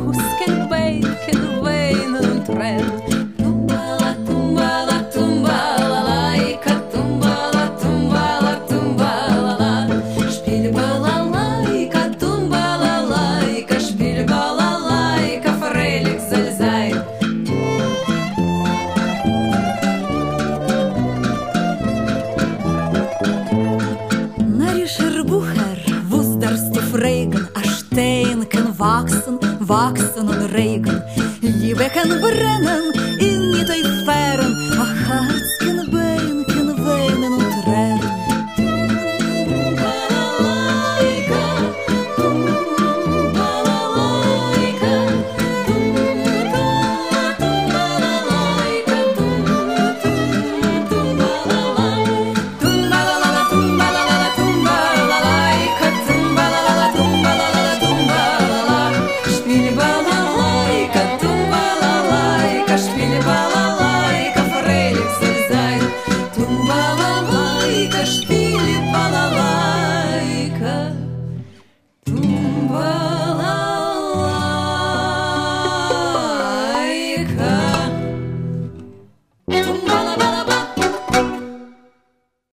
Husken weinen tränen. Tumbala, tumbala, tumbala, laika, tumbala, tumbala, tumbala, la. Spiel balalaika, tumbala, laika, spiel balalaika, freilich soll sein. Narischer Bucher, wus darfst du fragen, a Stein kann wachsen und regen. Liebe kann brennen, in nicht euch fern, a Herz